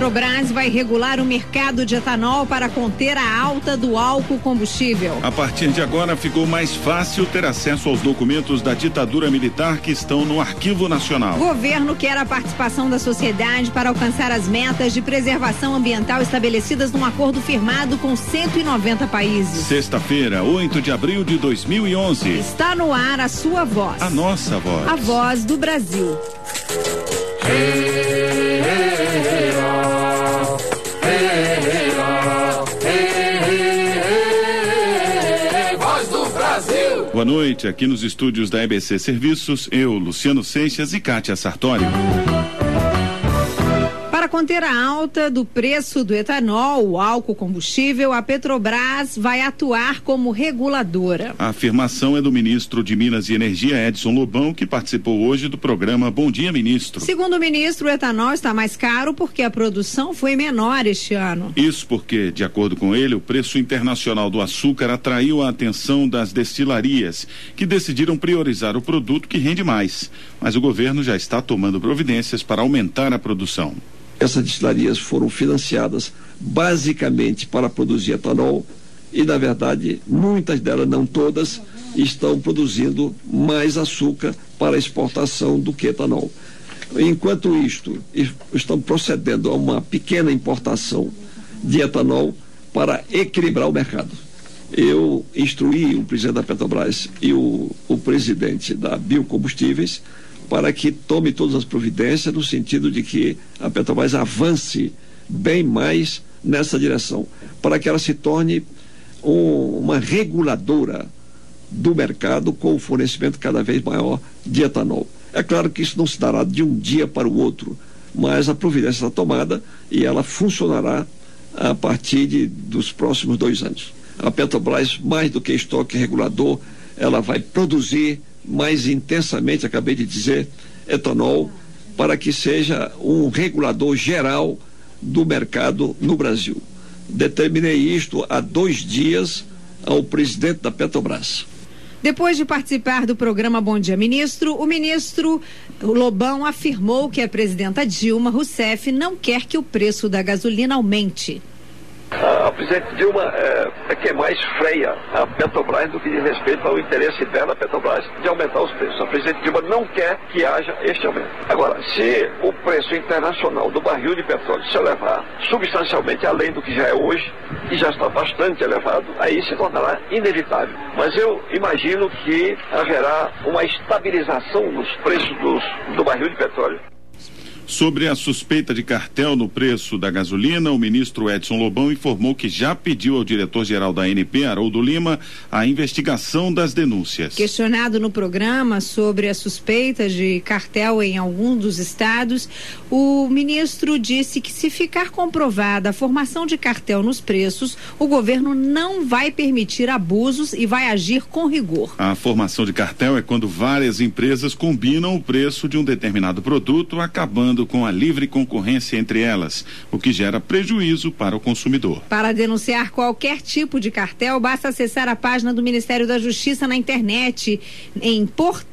Petrobras vai regular o mercado de etanol para conter a alta do álcool combustível. A partir de agora ficou mais fácil ter acesso aos documentos da ditadura militar que estão no Arquivo Nacional. O governo quer a participação da sociedade para alcançar as metas de preservação ambiental estabelecidas num acordo firmado com 190 países. Sexta-feira, 8 de abril de 2011. Está no ar a sua voz. A nossa voz. A voz do Brasil. Voz do Brasil. Boa noite, aqui nos estúdios da EBC Serviços, eu, Luciano Seixas e Kátia Sartório. Para conter a alta do preço do etanol, o álcool combustível, a Petrobras vai atuar como reguladora. A afirmação é do ministro de Minas e Energia, Edson Lobão, que participou hoje do programa Bom Dia, Ministro. Segundo o ministro, o etanol está mais caro porque a produção foi menor este ano. Isso porque, de acordo com ele, o preço internacional do açúcar atraiu a atenção das destilarias, que decidiram priorizar o produto que rende mais. Mas o governo já está tomando providências para aumentar a produção. Essas destilarias foram financiadas basicamente para produzir etanol e, na verdade, muitas delas, não todas, estão produzindo mais açúcar para exportação do que etanol. Enquanto isto, estão procedendo a uma pequena importação de etanol para equilibrar o mercado. Eu instruí o presidente da Petrobras e o presidente da Biocombustíveis para que tome todas as providências no sentido de que a Petrobras avance bem mais nessa direção, para que ela se torne uma reguladora do mercado com o fornecimento cada vez maior de etanol. É claro que isso não se dará de um dia para o outro, mas a providência está tomada e ela funcionará a partir dos próximos 2 anos. A Petrobras, mais do que estoque regulador, ela vai produzir mais intensamente, acabei de dizer, etanol, para que seja um regulador geral do mercado no Brasil. Determinei isto há 2 dias ao presidente da Petrobras. Depois de participar do programa Bom Dia, Ministro, o ministro Lobão afirmou que a presidenta Dilma Rousseff não quer que o preço da gasolina aumente. A presidente Dilma é quem mais freia a Petrobras do que diz respeito ao interesse dela, a Petrobras, de aumentar os preços. A presidente Dilma não quer que haja este aumento. Agora, se o preço internacional do barril de petróleo se elevar substancialmente além do que já é hoje, e já está bastante elevado, aí se tornará inevitável. Mas eu imagino que haverá uma estabilização nos preços do barril de petróleo. Sobre a suspeita de cartel no preço da gasolina, o ministro Edson Lobão informou que já pediu ao diretor-geral da ANP, Haroldo Lima, a investigação das denúncias. Questionado no programa sobre a suspeita de cartel em algum dos estados, o ministro disse que, se ficar comprovada a formação de cartel nos preços, o governo não vai permitir abusos e vai agir com rigor. A formação de cartel é quando várias empresas combinam o preço de um determinado produto, acabando com a livre concorrência entre elas, o que gera prejuízo para o consumidor. Para denunciar qualquer tipo de cartel, basta acessar a página do Ministério da Justiça na internet em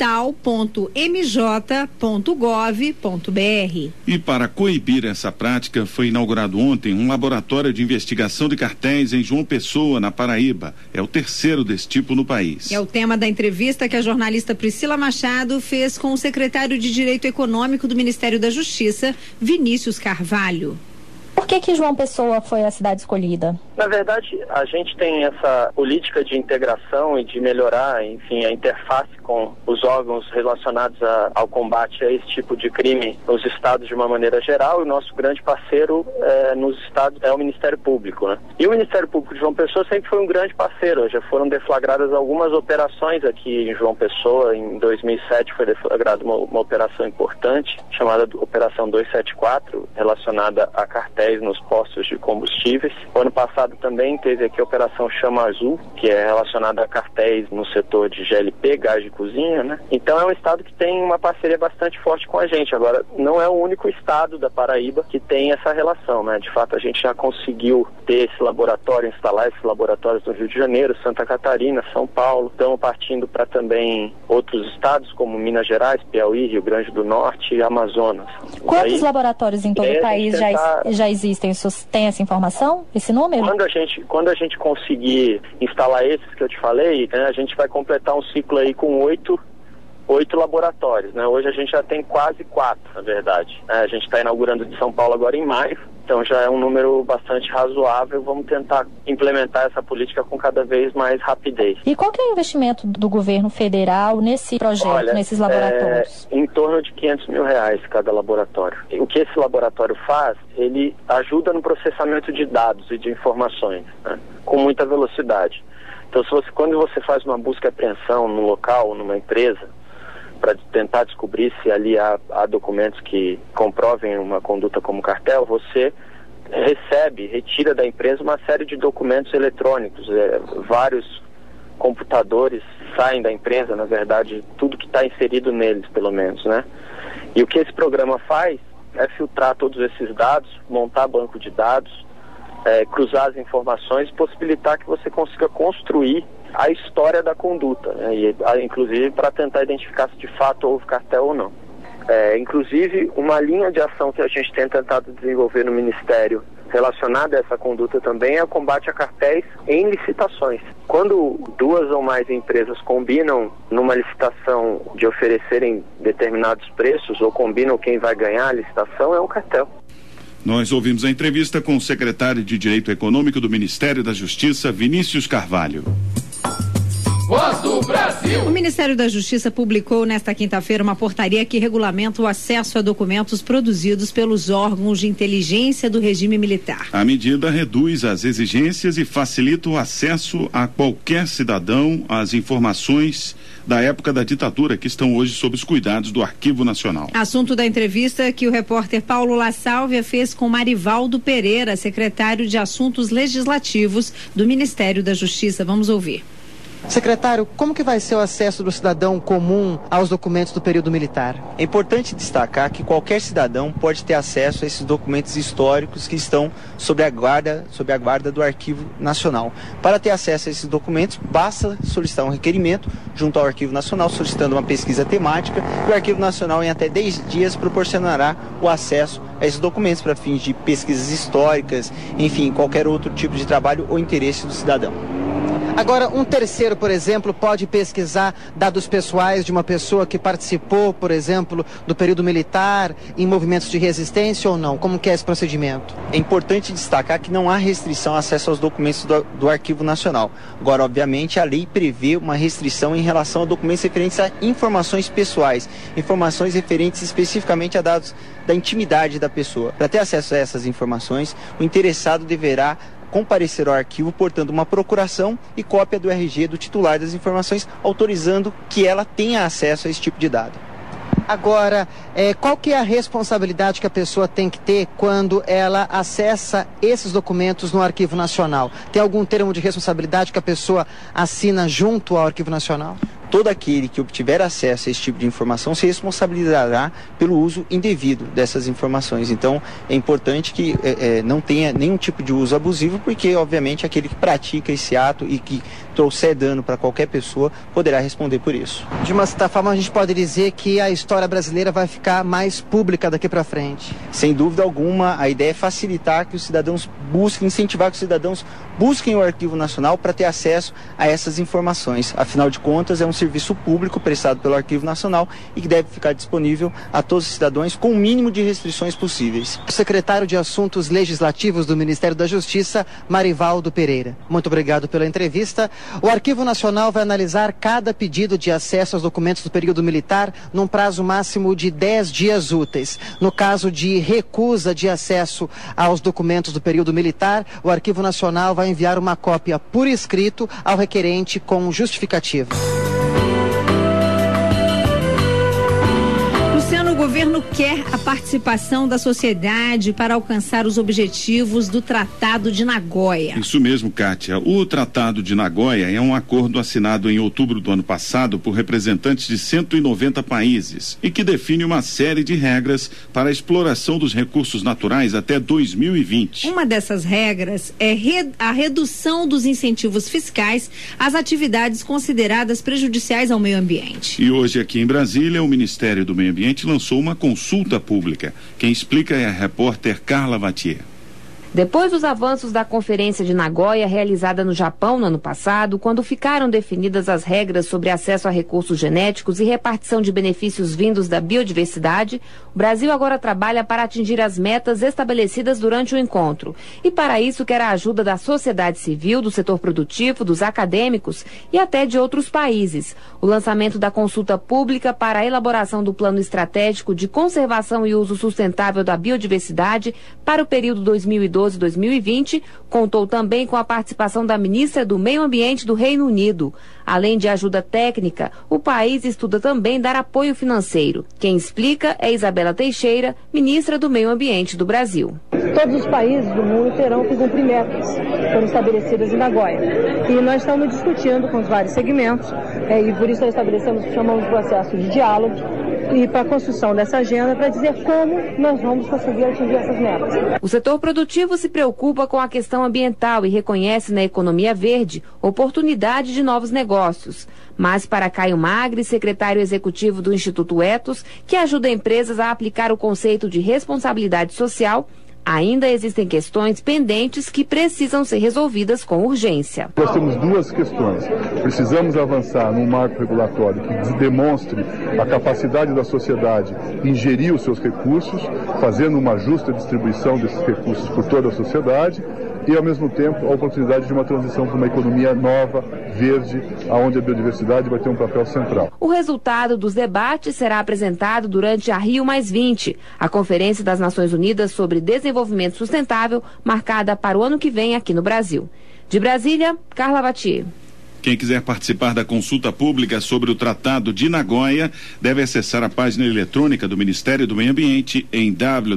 portal.mj.gov.br. E para coibir essa prática, foi inaugurado ontem um laboratório de investigação de cartéis em João Pessoa, na Paraíba. É o 3º desse tipo no país. É o tema da entrevista que a jornalista Priscila Machado fez com o secretário de Direito Econômico do Ministério da Justiça, Vinícius Carvalho. Por que João Pessoa foi a cidade escolhida? Na verdade, a gente tem essa política de integração e de melhorar, enfim, a interface com os órgãos relacionados ao combate a esse tipo de crime nos estados de uma maneira geral, e o nosso grande parceiro nos estados é o Ministério Público, né? E o Ministério Público de João Pessoa sempre foi um grande parceiro. Já foram deflagradas algumas operações aqui em João Pessoa. Em 2007 foi deflagrada uma operação importante, chamada Operação 274, relacionada a cartéis nos postos de combustíveis. O ano passado também teve aqui a Operação Chama Azul, que é relacionada a cartéis no setor de GLP, gás de cozinha, né? Então é um estado que tem uma parceria bastante forte com a gente. Agora, não é o único estado da Paraíba que tem essa relação, né? De fato, a gente já conseguiu ter esse laboratório, instalar esses laboratórios no Rio de Janeiro, Santa Catarina, São Paulo. Estamos partindo para também outros estados, como Minas Gerais, Piauí, Rio Grande do Norte e Amazonas. Quantos laboratórios em todo o país já existem existem? O senhor tem essa informação, esse número? Quando a gente conseguir instalar esses que eu te falei, né, a gente vai completar um ciclo aí com 8 laboratórios, né? Hoje a gente já tem quase 4, na verdade. A gente está inaugurando de São Paulo agora em maio, então já é um número bastante razoável. Vamos tentar implementar essa política com cada vez mais rapidez. E qual que é o investimento do governo federal nesse projeto, nesses laboratórios? Em torno de R$500 mil cada laboratório. O que esse laboratório faz, ele ajuda no processamento de dados e de informações, né, com muita velocidade. Então, quando você faz uma busca e apreensão no local, numa empresa, para tentar descobrir se ali há documentos que comprovem uma conduta como cartel, você retira da empresa uma série de documentos eletrônicos, vários computadores saem da empresa, na verdade, tudo que está inserido neles, pelo menos, né? E o que esse programa faz é filtrar todos esses dados, montar banco de dados, cruzar as informações, possibilitar que você consiga construir a história da conduta, né? E, inclusive para tentar identificar se de fato houve cartel ou não. Inclusive, uma linha de ação que a gente tem tentado desenvolver no Ministério relacionada a essa conduta também é o combate a cartéis em licitações. Quando 2 ou mais empresas combinam numa licitação de oferecerem determinados preços ou combinam quem vai ganhar a licitação, é um cartel. Nós ouvimos a entrevista com o secretário de Direito Econômico do Ministério da Justiça, Vinícius Carvalho. Voz do Brasil. O Ministério da Justiça publicou nesta quinta-feira uma portaria que regulamenta o acesso a documentos produzidos pelos órgãos de inteligência do regime militar. A medida reduz as exigências e facilita o acesso a qualquer cidadão às informações da época da ditadura que estão hoje sob os cuidados do Arquivo Nacional. Assunto da entrevista que o repórter Paulo La Sálvia fez com Marivaldo Pereira, secretário de Assuntos Legislativos do Ministério da Justiça. Vamos ouvir. Secretário, como que vai ser o acesso do cidadão comum aos documentos do período militar? É importante destacar que qualquer cidadão pode ter acesso a esses documentos históricos que estão sob a guarda do Arquivo Nacional. Para ter acesso a esses documentos, basta solicitar um requerimento junto ao Arquivo Nacional, solicitando uma pesquisa temática, e o Arquivo Nacional, em até 10 dias, proporcionará o acesso a esses documentos para fins de pesquisas históricas, enfim, qualquer outro tipo de trabalho ou interesse do cidadão. Agora, um terceiro, por exemplo, pode pesquisar dados pessoais de uma pessoa que participou, por exemplo, do período militar, em movimentos de resistência ou não? Como que é esse procedimento? É importante destacar que não há restrição ao acesso aos documentos do Arquivo Nacional. Agora, obviamente, a lei prevê uma restrição em relação a documentos referentes a informações pessoais, informações referentes especificamente a dados da intimidade da pessoa. Para ter acesso a essas informações, o interessado deverá comparecer ao arquivo portando uma procuração e cópia do RG do titular das informações, autorizando que ela tenha acesso a esse tipo de dado. Agora, qual que é a responsabilidade que a pessoa tem que ter quando ela acessa esses documentos no Arquivo Nacional? Tem algum termo de responsabilidade que a pessoa assina junto ao Arquivo Nacional? Todo aquele que obtiver acesso a esse tipo de informação se responsabilizará pelo uso indevido dessas informações. Então, é importante que não tenha nenhum tipo de uso abusivo, porque, obviamente, aquele que pratica esse ato e que trouxer dano para qualquer pessoa poderá responder por isso. De uma certa forma, a gente pode dizer que a história brasileira vai ficar mais pública daqui para frente. Sem dúvida alguma, a ideia é facilitar que os cidadãos busquem, incentivar que os cidadãos busquem o Arquivo Nacional para ter acesso a essas informações. Afinal de contas, é um serviço público prestado pelo Arquivo Nacional e que deve ficar disponível a todos os cidadãos com o mínimo de restrições possíveis. O secretário de Assuntos Legislativos do Ministério da Justiça, Marivaldo Pereira. Muito obrigado pela entrevista. O Arquivo Nacional vai analisar cada pedido de acesso aos documentos do período militar num prazo máximo de 10 dias úteis. No caso de recusa de acesso aos documentos do período militar, o Arquivo Nacional vai enviar uma cópia por escrito ao requerente com justificativa. O governo quer a participação da sociedade para alcançar os objetivos do Tratado de Nagoya. Isso mesmo, Kátia. O Tratado de Nagoya é um acordo assinado em outubro do ano passado por representantes de 190 países e que define uma série de regras para a exploração dos recursos naturais até 2020. Uma dessas regras é a redução dos incentivos fiscais às atividades consideradas prejudiciais ao meio ambiente. E hoje aqui em Brasília, o Ministério do Meio Ambiente lançou uma consulta pública. Quem explica é a repórter Carla Vatier. Depois dos avanços da Conferência de Nagoya, realizada no Japão no ano passado, quando ficaram definidas as regras sobre acesso a recursos genéticos e repartição de benefícios vindos da biodiversidade, o Brasil agora trabalha para atingir as metas estabelecidas durante o encontro. E para isso quer a ajuda da sociedade civil, do setor produtivo, dos acadêmicos e até de outros países. O lançamento da consulta pública para a elaboração do Plano Estratégico de Conservação e Uso Sustentável da Biodiversidade para o período 2012-2020 contou também com a participação da ministra do Meio Ambiente do Reino Unido. Além de ajuda técnica, o país estuda também dar apoio financeiro. Quem explica é Isabela Teixeira, ministra do Meio Ambiente do Brasil. Todos os países do mundo terão que cumprir metas que foram estabelecidas em Nagoya. E nós estamos discutindo com os vários segmentos, e por isso nós estabelecemos o que chamamos de processo de diálogo e para a construção dessa agenda para dizer como nós vamos conseguir atingir essas metas. O setor produtivo se preocupa com a questão ambiental e reconhece na economia verde oportunidade de novos negócios. Mas para Caio Magri, secretário executivo do Instituto Ethos, que ajuda empresas a aplicar o conceito de responsabilidade social, ainda existem questões pendentes que precisam ser resolvidas com urgência. Nós temos duas questões. Precisamos avançar num marco regulatório que demonstre a capacidade da sociedade em gerir os seus recursos, fazendo uma justa distribuição desses recursos por toda a sociedade e, ao mesmo tempo, a oportunidade de uma transição para uma economia nova, verde, onde a biodiversidade vai ter um papel central. O resultado dos debates será apresentado durante a Rio+20, a Conferência das Nações Unidas sobre Desenvolvimento Sustentável, marcada para o ano que vem aqui no Brasil. De Brasília, Carla Batier. Quem quiser participar da consulta pública sobre o Tratado de Nagoya deve acessar a página eletrônica do Ministério do Meio Ambiente em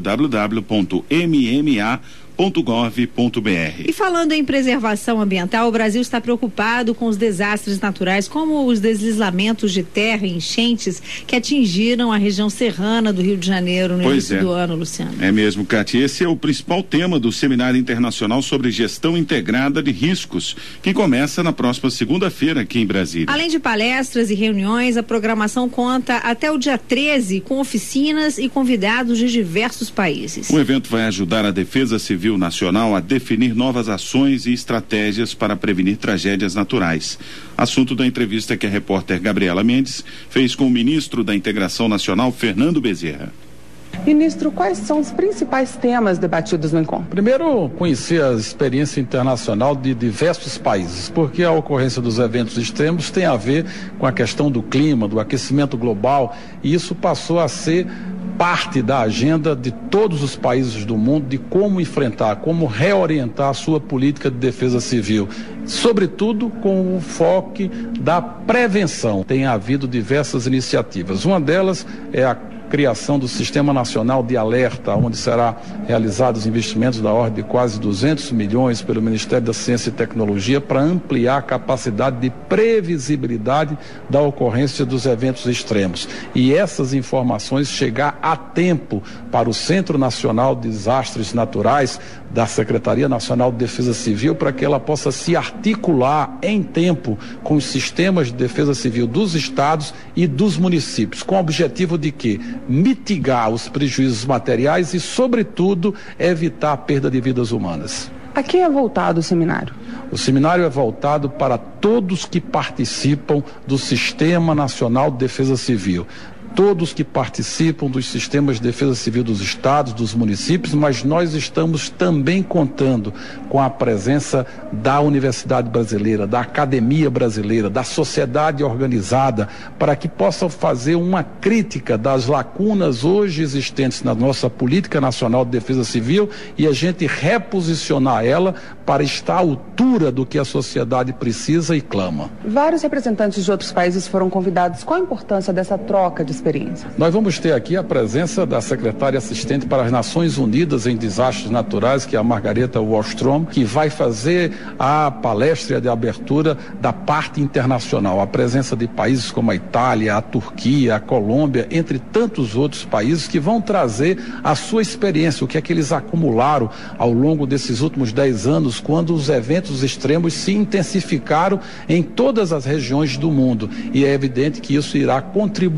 www.mma.gov.br. E falando em preservação ambiental, o Brasil está preocupado com os desastres naturais, como os deslizamentos de terra e enchentes que atingiram a região serrana do Rio de Janeiro no início do ano, Luciano. É mesmo, Cátia. Esse é o principal tema do Seminário Internacional sobre Gestão Integrada de Riscos, que começa na próxima segunda-feira aqui em Brasília. Além de palestras e reuniões, a programação conta até o dia 13 com oficinas e convidados de diversos países. O evento vai ajudar a Defesa Civil Nacional a definir novas ações e estratégias para prevenir tragédias naturais. Assunto da entrevista que a repórter Gabriela Mendes fez com o ministro da Integração Nacional, Fernando Bezerra. Ministro, quais são os principais temas debatidos no encontro? Primeiro, conhecer a experiência internacional de diversos países, porque a ocorrência dos eventos extremos tem a ver com a questão do clima, do aquecimento global, e isso passou a ser parte da agenda de todos os países do mundo de como enfrentar, como reorientar a sua política de defesa civil, sobretudo com o foco da prevenção. Tem havido diversas iniciativas. Uma delas é a criação do Sistema Nacional de Alerta, onde será realizados investimentos da ordem de quase 200 milhões pelo Ministério da Ciência e Tecnologia para ampliar a capacidade de previsibilidade da ocorrência dos eventos extremos. E essas informações chegar a tempo para o Centro Nacional de Desastres Naturais da Secretaria Nacional de Defesa Civil, para que ela possa se articular em tempo com os sistemas de defesa civil dos estados e dos municípios, com o objetivo de quê? Mitigar os prejuízos materiais e, sobretudo, evitar a perda de vidas humanas. A quem é voltado o seminário? O seminário é voltado para todos que participam do Sistema Nacional de Defesa Civil. Todos que participam dos sistemas de defesa civil dos estados, dos municípios, mas nós estamos também contando com a presença da Universidade Brasileira, da Academia Brasileira, da sociedade organizada, para que possam fazer uma crítica das lacunas hoje existentes na nossa Política Nacional de Defesa Civil e a gente reposicionar ela para estar à altura do que a sociedade precisa e clama. Vários representantes de outros países foram convidados. Qual a importância dessa troca de experiência? Nós vamos ter aqui a presença da secretária assistente para as Nações Unidas em Desastres Naturais, que é a Margareta Wallström, que vai fazer a palestra de abertura da parte internacional. A presença de países como a Itália, a Turquia, a Colômbia, entre tantos outros países que vão trazer a sua experiência, o que é que eles acumularam ao longo desses últimos 10 anos, quando os eventos extremos se intensificaram em todas as regiões do mundo. E é evidente que isso irá contribuir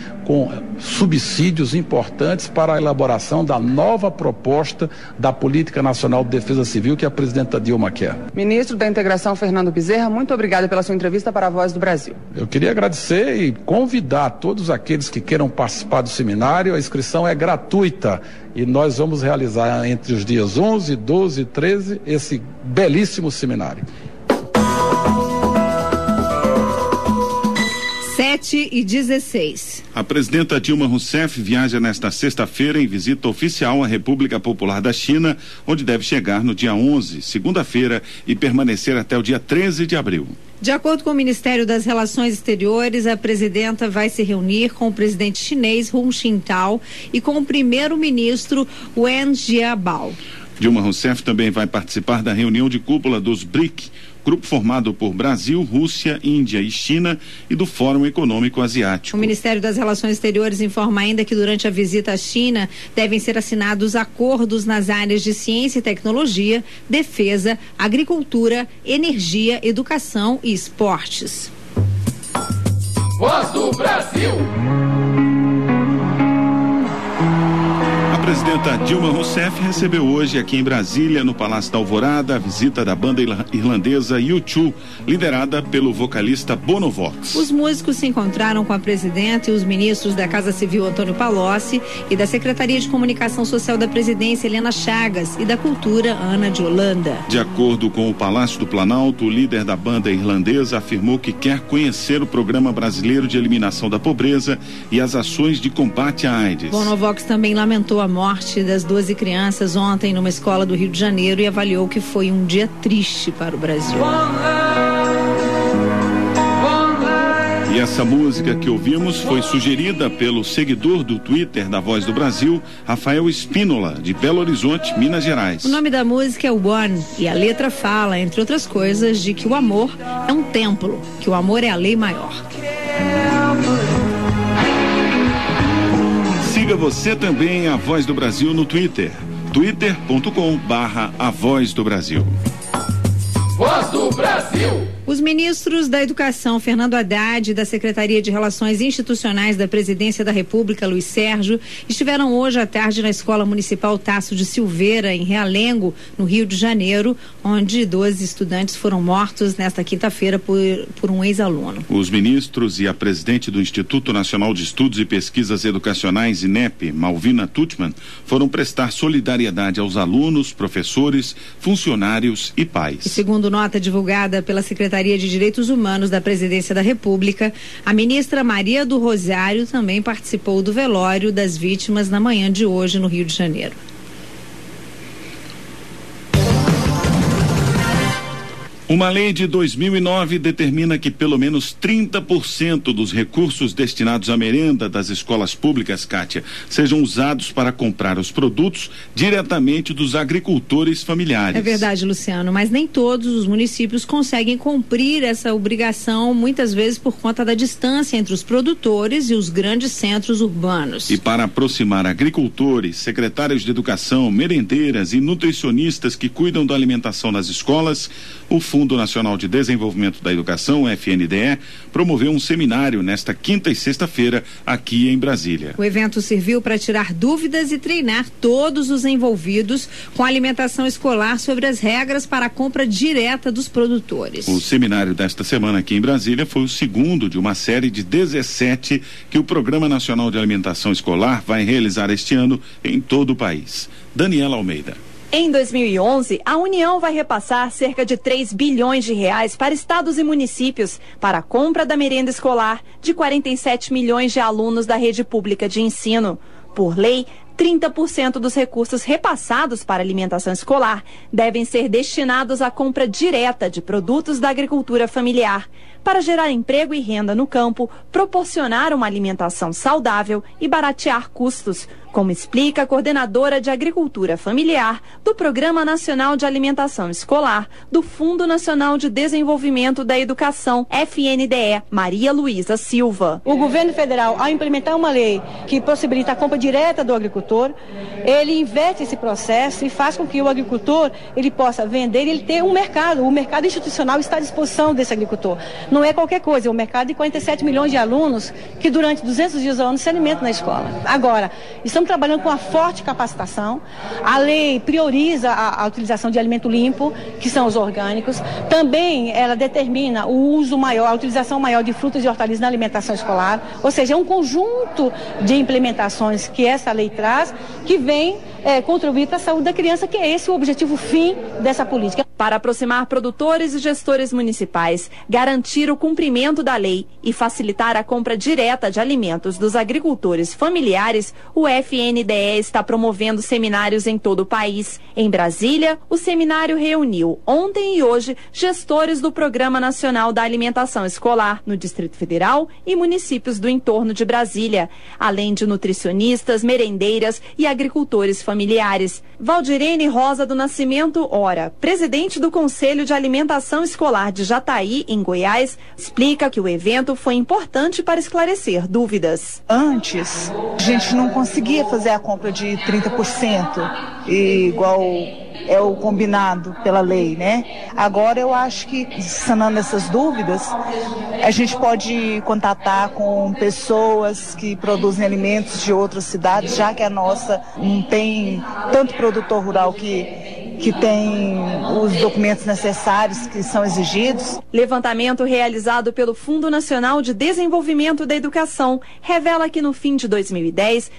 com subsídios importantes para a elaboração da nova proposta da Política Nacional de Defesa Civil que a presidenta Dilma quer. Ministro da Integração, Fernando Bezerra, muito obrigado pela sua entrevista para a Voz do Brasil. Eu queria agradecer e convidar todos aqueles que queiram participar do seminário. A inscrição é gratuita e nós vamos realizar entre os dias 11, 12 e 13 esse belíssimo seminário. 7h16. A presidenta Dilma Rousseff viaja nesta sexta-feira em visita oficial à República Popular da China, onde deve chegar no dia 11, segunda-feira, e permanecer até o dia 13 de abril. De acordo com o Ministério das Relações Exteriores, a presidenta vai se reunir com o presidente chinês Hu Jintao e com o primeiro-ministro Wen Jiabao. Dilma Rousseff também vai participar da reunião de cúpula dos BRIC, grupo formado por Brasil, Rússia, Índia e China, e do Fórum Econômico Asiático. O Ministério das Relações Exteriores informa ainda que durante a visita à China devem ser assinados acordos nas áreas de ciência e tecnologia, defesa, agricultura, energia, educação e esportes. Voz do Brasil. A presidenta Dilma Rousseff recebeu hoje aqui em Brasília, no Palácio da Alvorada, a visita da banda irlandesa U2, liderada pelo vocalista Bono Vox. Os músicos se encontraram com a presidenta e os ministros da Casa Civil Antônio Palocci e da Secretaria de Comunicação Social da Presidência Helena Chagas e da Cultura Ana de Holanda. De acordo com o Palácio do Planalto, o líder da banda irlandesa afirmou que quer conhecer o Programa Brasileiro de Eliminação da Pobreza e as ações de combate à AIDS. Bono Vox também lamentou a morte das 12 crianças ontem numa escola do Rio de Janeiro e avaliou que foi um dia triste para o Brasil. E essa música que ouvimos foi sugerida pelo seguidor do Twitter da Voz do Brasil, Rafael Espínola, de Belo Horizonte, Minas Gerais. O nome da música é One e a letra fala, entre outras coisas, de que o amor é um templo, que o amor é a lei maior. Siga você também a Voz do Brasil no Twitter, twitter.com/A Voz do Brasil. Voz do Brasil. Os ministros da Educação, Fernando Haddad, e da Secretaria de Relações Institucionais da Presidência da República, Luiz Sérgio, estiveram hoje à tarde na Escola Municipal Tasso de Silveira, em Realengo, no Rio de Janeiro, onde 12 estudantes foram mortos nesta quinta-feira por um ex-aluno. Os ministros e a presidente do Instituto Nacional de Estudos e Pesquisas Educacionais, INEP, Malvina Tutman, foram prestar solidariedade aos alunos, professores, funcionários e pais. E segundo nota divulgada pela Secretaria de Direitos Humanos da Presidência da República, a ministra Maria do Rosário também participou do velório das vítimas na manhã de hoje no Rio de Janeiro. Uma lei de 2009 determina que pelo menos 30% dos recursos destinados à merenda das escolas públicas, Kátia, sejam usados para comprar os produtos diretamente dos agricultores familiares. É verdade, Luciano, mas nem todos os municípios conseguem cumprir essa obrigação, muitas vezes por conta da distância entre os produtores e os grandes centros urbanos. E para aproximar agricultores, secretários de educação, merendeiras e nutricionistas que cuidam da alimentação nas escolas, o Fundo Nacional de Desenvolvimento da Educação, FNDE, promoveu um seminário nesta quinta e sexta-feira aqui em Brasília. O evento serviu para tirar dúvidas e treinar todos os envolvidos com a alimentação escolar sobre as regras para a compra direta dos produtores. O seminário desta semana aqui em Brasília foi o segundo de uma série de 17 que o Programa Nacional de Alimentação Escolar vai realizar este ano em todo o país. Daniela Almeida. Em 2011, a União vai repassar cerca de 3 bilhões de reais para estados e municípios para a compra da merenda escolar de 47 milhões de alunos da rede pública de ensino. Por lei, 30% dos recursos repassados para alimentação escolar devem ser destinados à compra direta de produtos da agricultura familiar, para gerar emprego e renda no campo, proporcionar uma alimentação saudável e baratear custos, como explica a coordenadora de Agricultura Familiar do Programa Nacional de Alimentação Escolar do Fundo Nacional de Desenvolvimento da Educação, FNDE, Maria Luísa Silva. O governo federal, ao implementar uma lei que possibilita a compra direta do agricultor, ele inverte esse processo e faz com que o agricultor ele possa vender e ele ter um mercado. O mercado institucional está à disposição desse agricultor. não é qualquer coisa, é um mercado de 47 milhões de alunos que durante 200 dias ao ano se alimentam na escola. Agora, estamos trabalhando com uma forte capacitação, a lei prioriza a utilização de alimento limpo, que são os orgânicos, também ela determina o uso maior, a utilização maior de frutas e hortaliças na alimentação escolar, ou seja, é um conjunto de implementações que essa lei traz, que vem contribuir para a saúde da criança, que é esse o objetivo fim dessa política. Para aproximar produtores e gestores municipais, garantir o cumprimento da lei e facilitar a compra direta de alimentos dos agricultores familiares, o FNDE está promovendo seminários em todo o país. Em Brasília, o seminário reuniu ontem e hoje gestores do Programa Nacional da Alimentação Escolar no Distrito Federal e municípios do entorno de Brasília, além de nutricionistas, merendeiras e agricultores familiares. Valdirene Rosa do Nascimento Ora, presidente do Conselho de Alimentação Escolar de Jataí, em Goiás, explica que o evento foi importante para esclarecer dúvidas. Antes, a gente não conseguia fazer a compra de 30%, igual é o combinado pela lei, né? Agora eu acho que, sanando essas dúvidas, a gente pode contatar com pessoas que produzem alimentos de outras cidades, já que a nossa não tem tanto produtor rural que tem os documentos necessários que são exigidos. Levantamento realizado pelo Fundo Nacional de Desenvolvimento da Educação revela que no fim de 2010,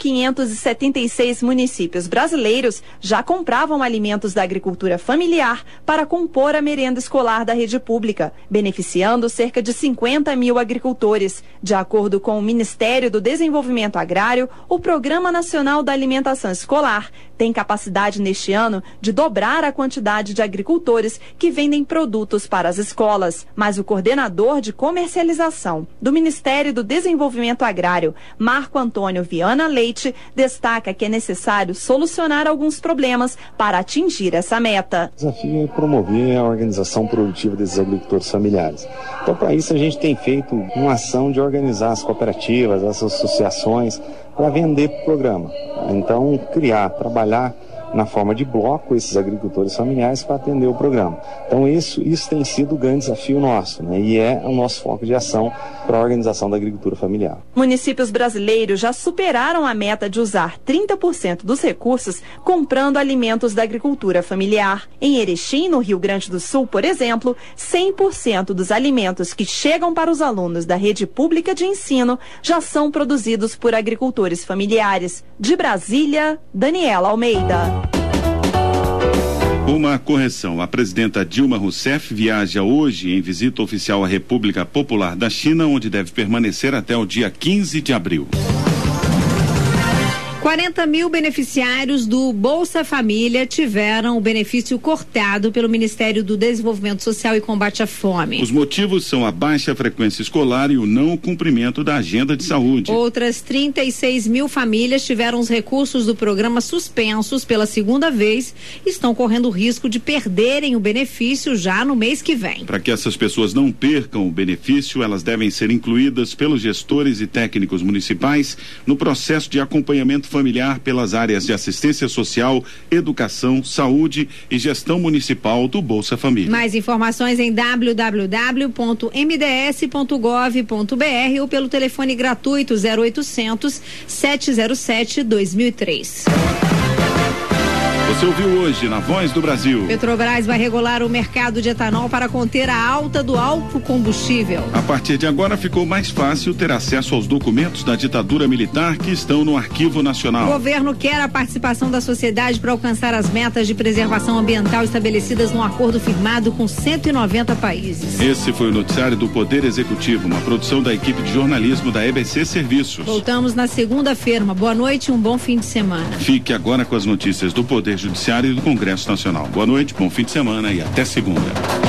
1.576 municípios brasileiros já compravam alimentos da agricultura familiar para compor a merenda escolar da rede pública, beneficiando cerca de 50 mil agricultores. De acordo com o Ministério do Desenvolvimento Agrário, o Programa Nacional da Alimentação Escolar tem capacidade neste ano de dobrar a quantidade de agricultores que vendem produtos para as escolas. Mas o coordenador de comercialização do Ministério do Desenvolvimento Agrário, Marco Antônio Viana Leite, destaca que é necessário solucionar alguns problemas para atingir essa meta. O desafio é promover a organização produtiva desses agricultores familiares. Então, para isso, a gente tem feito uma ação de organizar as cooperativas, as associações, para vender o programa. Então, trabalhar na forma de bloco esses agricultores familiares para atender o programa. Então isso tem sido o grande desafio nosso, né? E é o nosso foco de ação para a organização da agricultura familiar. Municípios brasileiros já superaram a meta de usar 30% dos recursos comprando alimentos da agricultura familiar. Em Erechim, no Rio Grande do Sul, por exemplo, 100% dos alimentos que chegam para os alunos da rede pública de ensino já são produzidos por agricultores familiares. De Brasília, Daniela Almeida. Uma correção. A presidenta Dilma Rousseff viaja hoje em visita oficial à República Popular da China, onde deve permanecer até o dia 15 de abril. 40 mil beneficiários do Bolsa Família tiveram o benefício cortado pelo Ministério do Desenvolvimento Social e Combate à Fome. Os motivos são a baixa frequência escolar e o não cumprimento da agenda de saúde. Outras 36 mil famílias tiveram os recursos do programa suspensos pela segunda vez e estão correndo o risco de perderem o benefício já no mês que vem. Para que essas pessoas não percam o benefício, elas devem ser incluídas pelos gestores e técnicos municipais no processo de acompanhamento familiar pelas áreas de assistência social, educação, saúde e gestão municipal do Bolsa Família. Mais informações em www.mds.gov.br ou pelo telefone gratuito 0800 707 2003. Você ouviu hoje na Voz do Brasil. Petrobras vai regular o mercado de etanol para conter a alta do álcool combustível. A partir de agora ficou mais fácil ter acesso aos documentos da ditadura militar que estão no Arquivo Nacional. O governo quer a participação da sociedade para alcançar as metas de preservação ambiental estabelecidas num acordo firmado com 190 países. Esse foi o noticiário do Poder Executivo, uma produção da equipe de jornalismo da EBC Serviços. Voltamos na segunda-feira. Uma boa noite e um bom fim de semana. Fique agora com as notícias do Poder Judiciário e do Congresso Nacional. Boa noite, bom fim de semana e até segunda.